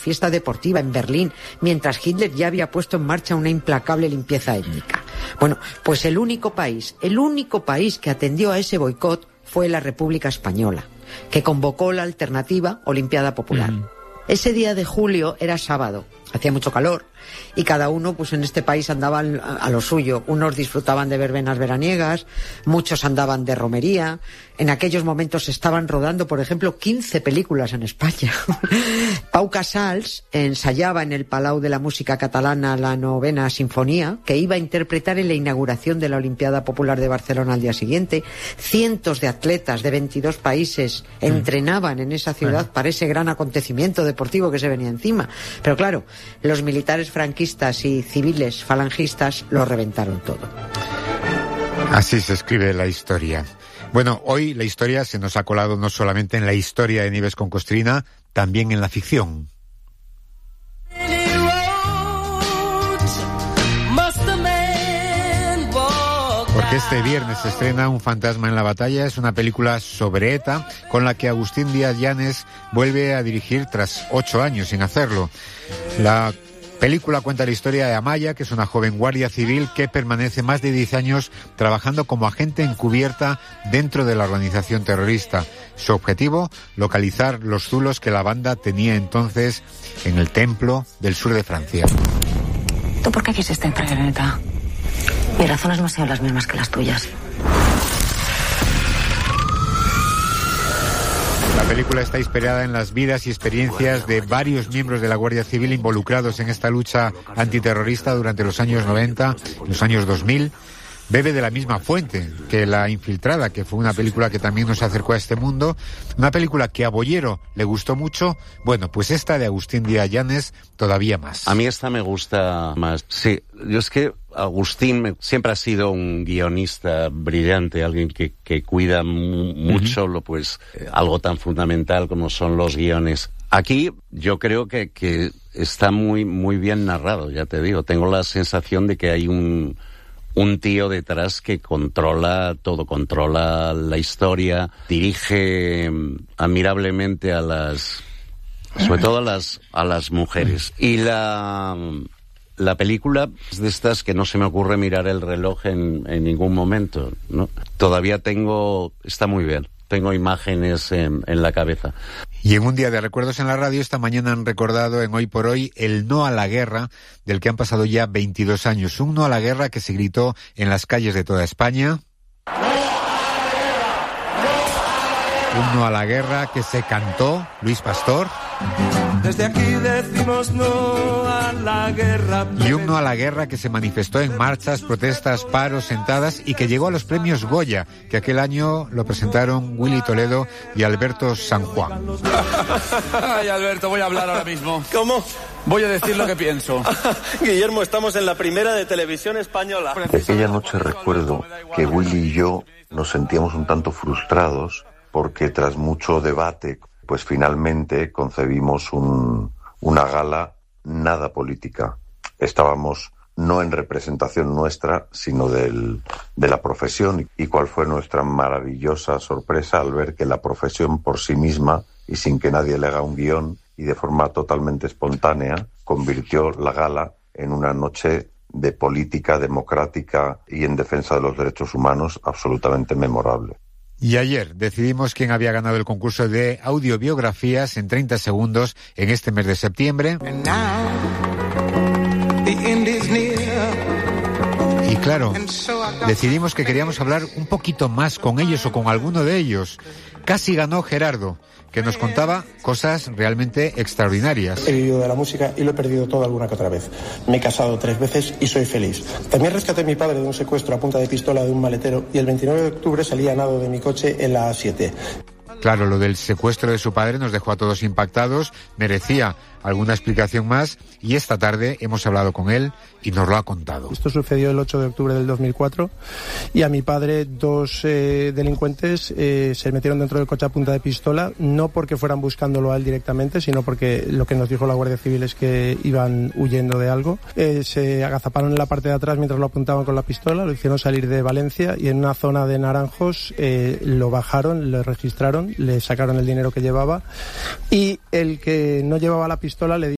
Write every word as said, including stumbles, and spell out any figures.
fiesta deportiva en Berlín, mientras Hitler ya había puesto en marcha una implacable limpieza étnica. Bueno, pues el único país, el único país que atendió a ese boicot fue la República Española, que convocó la alternativa Olimpiada Popular. Mm. Ese día de julio era sábado, hacía mucho calor, y cada uno, pues en este país, andaba a lo suyo. Unos disfrutaban de verbenas veraniegas, muchos andaban de romería. En aquellos momentos se estaban rodando, por ejemplo, quince películas en España. Pau Casals ensayaba en el Palau de la Música Catalana la novena sinfonía, que iba a interpretar en la inauguración de la Olimpiada Popular de Barcelona al día siguiente. Cientos de atletas de veintidós países mm. entrenaban en esa ciudad mm. para ese gran acontecimiento deportivo que se venía encima. Pero claro, los militares franquistas y civiles falangistas lo reventaron todo. Así se escribe la historia. Bueno, hoy la historia se nos ha colado no solamente en la historia de Nieves con Costrina, también en la ficción. Porque este viernes se estrena Un fantasma en la batalla. Es una película sobre ETA con la que Agustín Díaz Llanes vuelve a dirigir tras ocho años sin hacerlo. La película cuenta la historia de Amaya, que es una joven guardia civil que permanece más de diez años trabajando como agente encubierta dentro de la organización terrorista. Su objetivo, localizar los zulos que la banda tenía entonces en el templo del sur de Francia. ¿Tú por qué quisiste entrar en ETA? Mis razones no sean las mismas que las tuyas. La película está inspirada en las vidas y experiencias de varios miembros de la Guardia Civil involucrados en esta lucha antiterrorista durante los años noventa, los años dos mil. Bebe de la misma fuente que La Infiltrada, que fue una película que también nos acercó a este mundo. Una película que a Bollero le gustó mucho. Bueno, pues esta de Agustín Díaz Llanes todavía más. A mí esta me gusta más. Sí, yo es que Agustín me, siempre ha sido un guionista brillante, alguien que, que cuida m- mucho uh-huh. lo, pues, eh, algo tan fundamental como son los guiones. Aquí yo creo que, que está muy, muy bien narrado, ya te digo. Tengo la sensación de que hay un... un tío detrás que controla todo, controla la historia, dirige admirablemente a las, sobre todo a las, a las mujeres. Y la, la película es de estas que no se me ocurre mirar el reloj en, en ningún momento, ¿no? Todavía tengo, está muy bien, tengo imágenes en, en la cabeza. Y en un día de recuerdos en la radio, esta mañana han recordado en Hoy por Hoy el no a la guerra, del que han pasado ya veintidós años. Un no a la guerra que se gritó en las calles de toda España. Un no a la guerra que se cantó Luis Pastor. Desde aquí decimos no a la guerra. Y un no a la guerra que se manifestó en marchas, protestas, paros, sentadas y que llegó a los premios Goya, que aquel año lo presentaron Willy Toledo y Alberto San Juan. Ay, Alberto, voy a hablar ahora mismo. ¿Cómo? Voy a decir lo que pienso. Guillermo, estamos en la primera de Televisión Española. Aquella noche recuerdo que Willy y yo nos sentíamos un tanto frustrados porque tras mucho debate, pues finalmente concebimos un, una gala nada política. Estábamos no en representación nuestra, sino del, de la profesión. Y cuál fue nuestra maravillosa sorpresa al ver que la profesión por sí misma, y sin que nadie le haga un guión, y de forma totalmente espontánea, convirtió la gala en una noche de política democrática y en defensa de los derechos humanos absolutamente memorable. Y ayer decidimos quién había ganado el concurso de audiobiografías en treinta segundos en este mes de septiembre. Y claro, decidimos que queríamos hablar un poquito más con ellos o con alguno de ellos. Casi ganó Gerardo, que nos contaba cosas realmente extraordinarias. He vivido de la música y lo he perdido todo alguna que otra vez. Me he casado tres veces y soy feliz. También rescaté a mi padre de un secuestro a punta de pistola de un maletero y el veintinueve de octubre salí a nado de mi coche en la A siete. Claro, lo del secuestro de su padre nos dejó a todos impactados, merecía alguna explicación más y esta tarde hemos hablado con él y nos lo ha contado. Esto sucedió el ocho de octubre del dos mil cuatro y a mi padre dos eh, delincuentes eh, se metieron dentro del coche a punta de pistola, no porque fueran buscándolo a él directamente, sino porque lo que nos dijo la Guardia Civil es que iban huyendo de algo. Eh, se agazaparon en la parte de atrás mientras lo apuntaban con la pistola, lo hicieron salir de Valencia y en una zona de Naranjos eh, lo bajaron, lo registraron, le sacaron el dinero que llevaba y el que no llevaba la pistola le